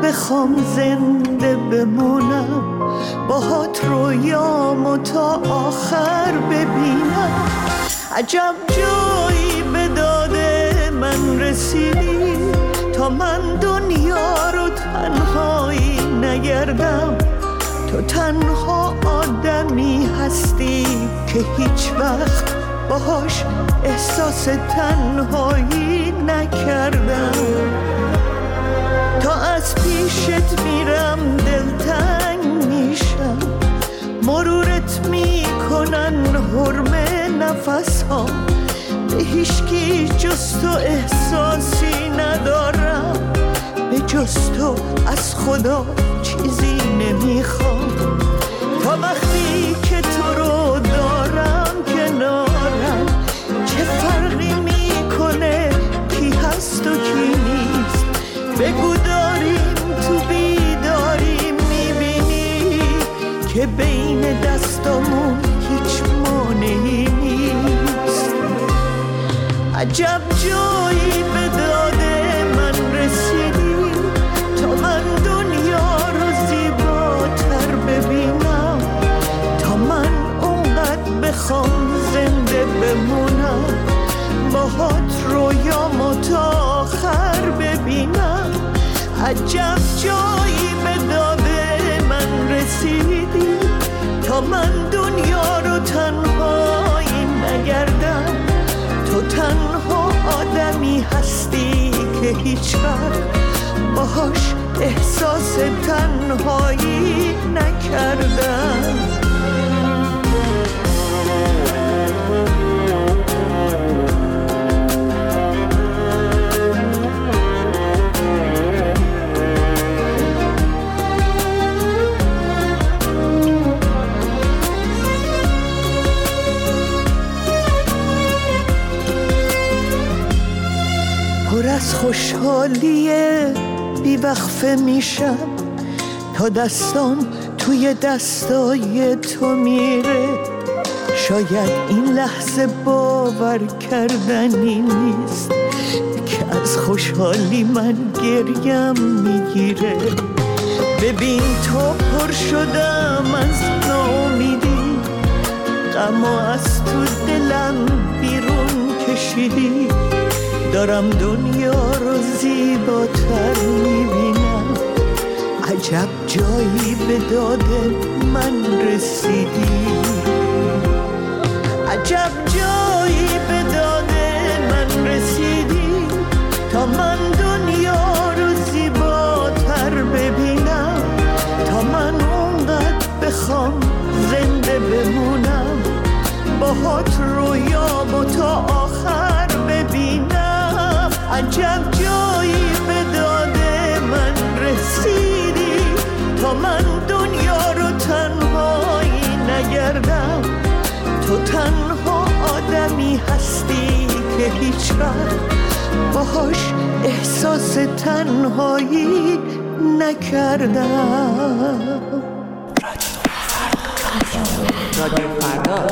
بخوام زنده بمونم، باهات رویامو تا آخر ببینم. عجب جایی به داد من رسیدی تا من دنیا رو تنهایی نگردم. تو تنها آدمی هستی که هیچ وقت باهاش احساس تنهایی نکردم. تا از پیشت میرم دلتنگ میشم، مرورت میکنن حرمه نفس ها. به هیچکی جز تو احساسی ندارم، به جز تو از خدا چیزی نمیخوام. تا وقتی که تو رو دارم کنارم، چه فرقی میکنه کی هست و کی نیست. بگو داریم تو بیداری میبینی که بین دستامون هیچ مانعی نیست. عجب جایی به داد من رسیدی تا من دنیا رو زیباتر ببینم. تا من اونقدر بخوام زنده بمونم، باهات رویامو تا آخر ببینم. عجب جایی به داد من رسیدی تا من دنیا رو تنهایی نگردم. تو تنها آدمی هستی که هیچ وقت باهاش احساس تنهایی نکردم. پر از خوشحالیه بیوقفه میشم تا دستام توی دستای تو میره. شاید این لحظه باور کردنی نیست که از خوشحالی من گریم میگیره. ببین تو پر شدم از ناامیدی، غمو از تو دلم بیرون کشیدی. دارم دنیا رو زیباتر میبینم. عجب جایی به داد من رسیدی. عجب جایی به داد من رسیدی تا من دنیا رو زیباتر ببینم. تا من اونقدر بخوام زنده بمونم، باهات رویامو تا آخر ببینم. عجب جایی به داد من رسیدی تا من دنیا رو تنهایی نگردم. تو تنها آدمی هستی که هیچ وقت باهاش احساس تنهایی نکردم. رادیو فردا.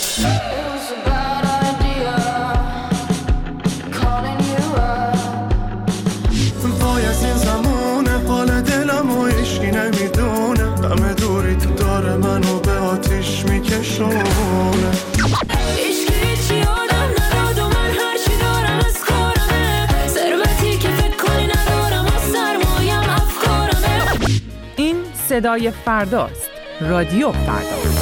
غم دوری تو داره منو به آتیش میکشونه. هیچی آدم نداد و من هرچی دارم از کارمه. ثروتی که فکر کنی ندارم و سرمایم افکارمه. این صدای فرداست. رادیو فردا.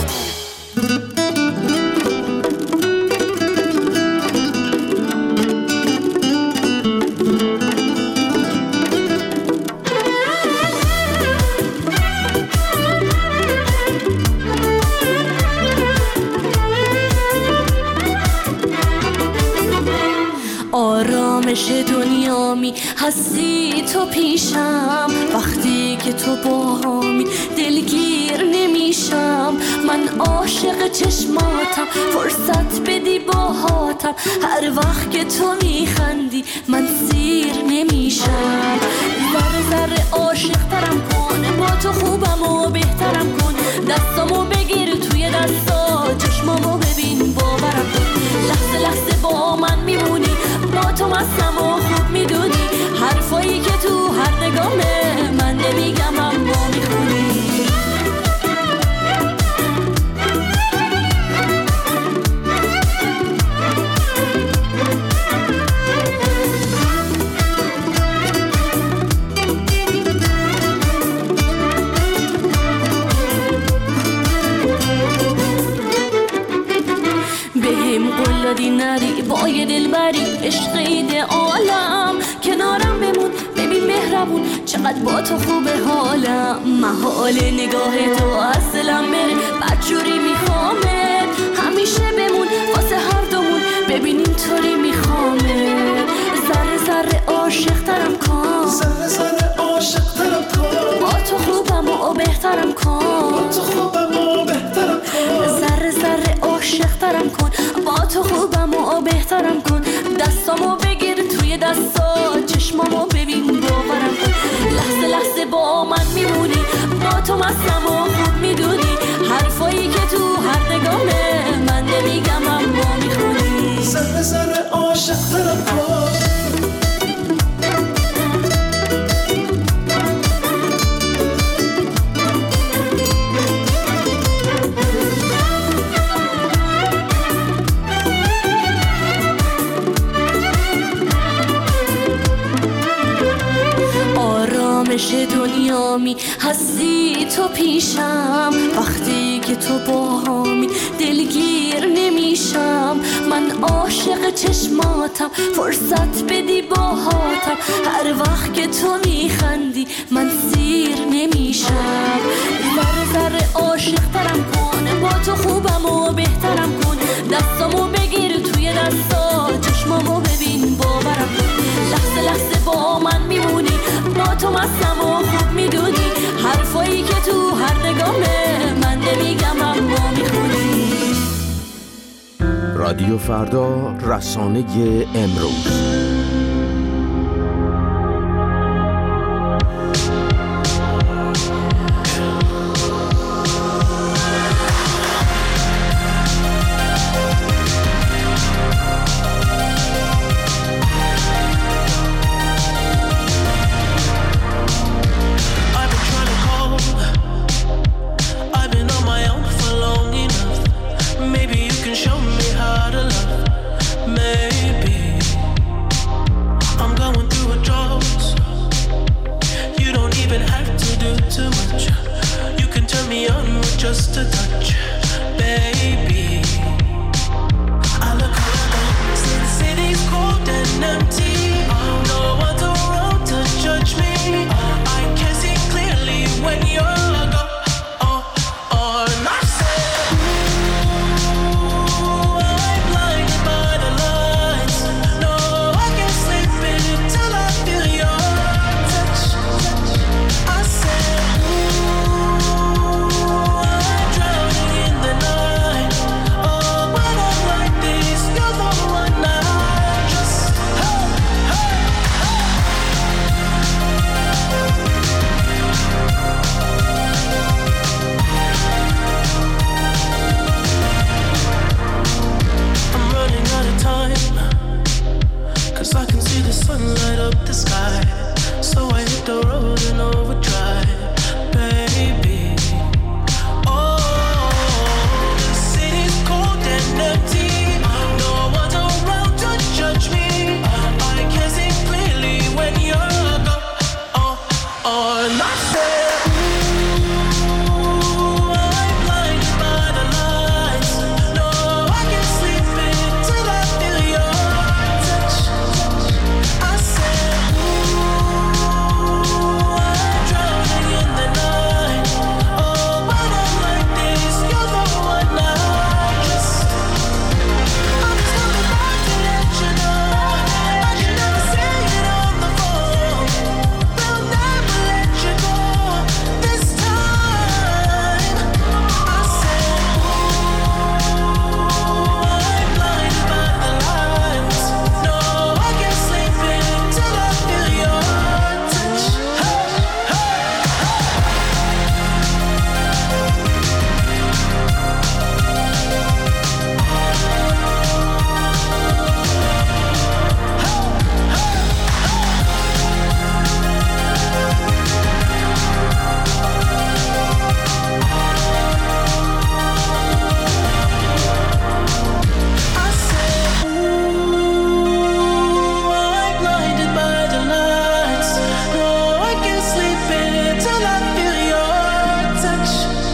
آرامش دنیامی هستی تو پیشم. وقتی که تو باهامی دلگیر نمیشم. من عاشق چشماتم، فرصت بدی باهاتم. هر وقت که تو میخندی من سیر نمیشم. ذره ذره عاشق ترم کن، با تو خوبم و بهترم کن. دستامو بگیر توی دستا، چشمامو ببین باورم کن. لحظه لحظه با من میمونی، با تو مستم و خوب میدونی. حرفایی که تو هر نگاه من چقدر با تو خوبه حالم، محال نگاه تو اصلم بره، بدجوری میخوامه همیشه بمون واسه هر دومون، ببین اینطوری میخوامه ذره ذره عاشق ترم کن، ذره ذره عاشق ترم کن، با تو خوبم و بهترم کن، با تو خوبم و بهترم کن، ذره ذره عاشق ترم کن، با تو خوبم و بهترم کن، دستامو بگیر توی دستا، چشمامو ببین باورم کن، لحظه لحظه با من میمونی، با تو مستم و خوب میدونی، حرفایی که تو هر نگامه من نمیگم اما میخونی، ذره ذره عاشق ترم کن. آرامش دنیامی هستی تو پیشم، وقتی که تو باهامی دلگیر نمیشم، من عاشق چشماتم فرصت بدی باهاتم، هر وقت که تو میخندی من سیر نمیشم، ذره ذره عاشق ترم کن، با تو خوبم و بهترم کن، دستامو بگیر توی دستا، چشمامو ببین باورم کن، لحظه لحظه با من میمونی، با تو مستم و خوب میدونی، حرفایی که تو هر نگامه من نمیگم اما میخونی. رادیو فردا، رسانه امروز. Just a touch, baby. I look around, see the city's cold and empty. No one's around to judge me. I can see clearly when you're gone. And I said, ooh, I'm blinded by the lights. No, I can't sleep until I feel your touch. I said, I can see the sun light up the sky, so I hit the road in overdrive, baby. Oh, the city's cold and empty. No one's around to judge me. I can see clearly when you're gone. And I said, ooh, I'm blinded by the lights. No, I can't sleep until I feel your touch. I said, ooh, I'm drowning in the night. Oh, when I'm like this, you're the one I just. I'm coming back to let you know. I can never say it on the phone. They'll never let you go this time. I said, ooh, I'm blinded by the lights. No, I can't sleep until I feel your touch. I said, ooh, I'm blinded by the lights. No, I can't sleep until I feel your touch.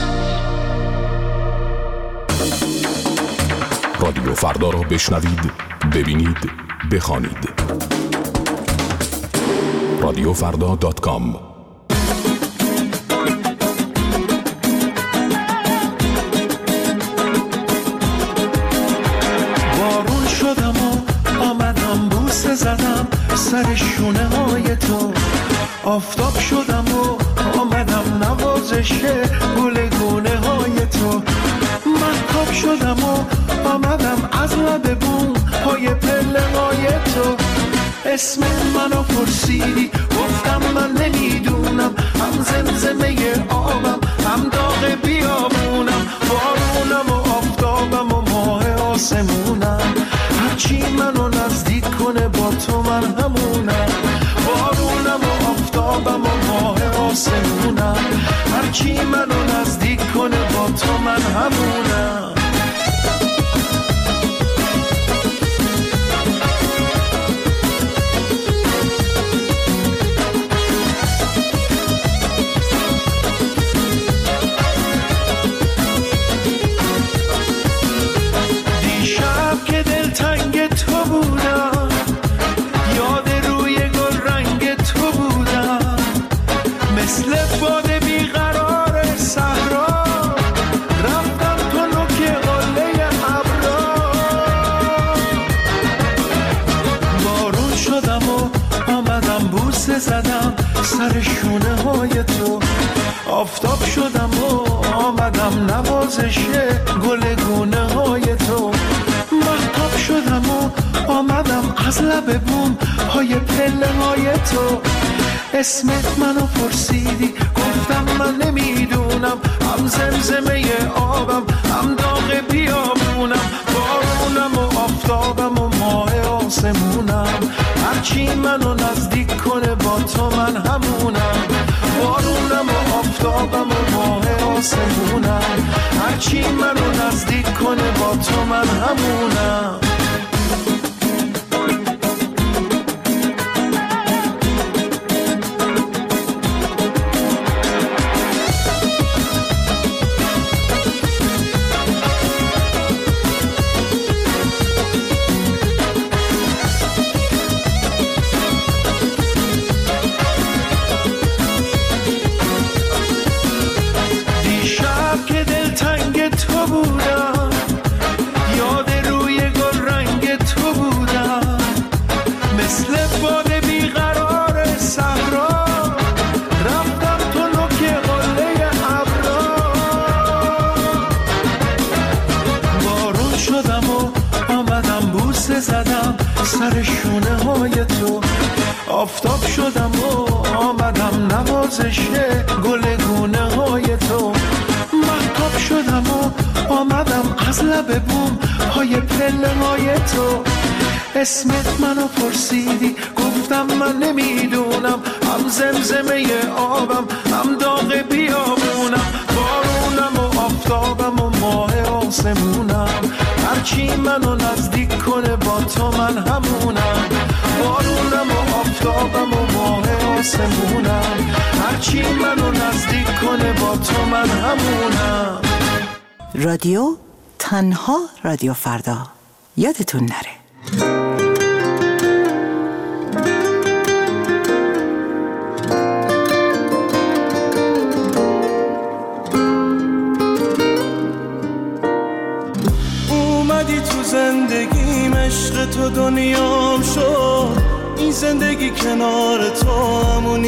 رادیو فردا را بشنوید، ببینید، بخوانید. رادیوفردا.com بوسه زدم سر شونه های تو، آفتاب شدم و آمدم نوازش گلگونه های تو. مهتاب شدم و آمدم از لب بوم پای پله های تو. اسم منو پرسیدی گفتم من نمیدونم، هم زمزمه آبم هم داغ بیابونم، بارونم و آفتابم و ماه آسمونم. هرچی منو نزدیک کنه با تو من همونم، بارونم و آفتابم و ماه آسمونم. هرچی منو نزدیک کنه با تو من همونم. زدم سر شونه های تو، آفتاب شدم و آمدم نوازش گلگونه های تو. مهتاب شدم و آمدم از لب بوم پای پله های تو. اسمت منو پرسیدی گفتم من نمیدونم، هم زمزمه آبم هم داغ بیابونم، بارونم و آفتابم و ماه آسمونم. هرچی منو نزدیک کنه با تو من همونم، بارونم و آفتابم و ماه آسمونم. هرچی منو نزدیک کنه با تو من همونم. سر شونه های تو، آفتاب شدم و آمدم نوازش گلگونه های تو. مهتاب شدم و آمدم از لب بوم پای پله های تو. اسمت منو پرسیدی گفتم من نمیدونم، هم زمزمه آبم هم داغ بیابونم، بارونم و آفتابم و ماه آسمونم. هرچی منو نزدیک کنه با تو من همونم، بارونم و آفتابم و ماه آسمونم. هرچی منو نزدیک کنه با تو من همونم. رادیو تنها رادیو فردا، یادتون نره. زندگیم عشق تو دنیام شد، این زندگی کنار تو همونی